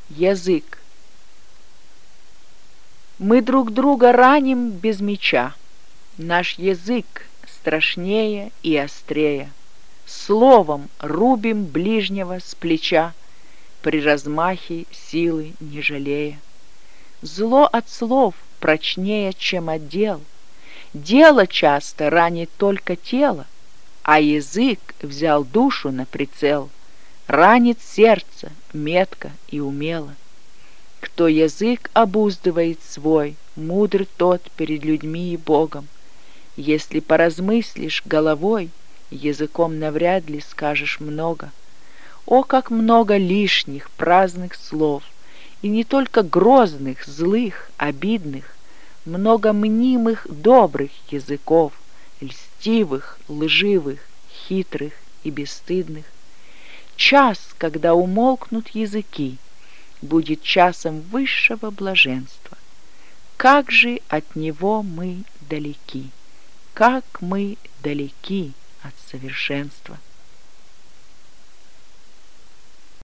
Язык. Мы друг друга раним без меча. Наш язык страшнее и острее. Словом рубим ближнего с плеча, при размахе силы не жалея. Зло от слов прочнее, чем от дел. Дело часто ранит только тело, а язык взял душу на прицел, ранит сердце метко и умело. Кто язык обуздывает свой, мудр тот перед людьми и Богом. Если поразмыслишь головой, языком навряд ли скажешь много. О, как много лишних праздных слов, и не только грозных, злых, обидных, много мнимых добрых языков, льстивых, лживых, хитрых и бесстыдных. Час, когда умолкнут языки, будет часом высшего блаженства. Как же от него мы далеки, как мы далеки от совершенства.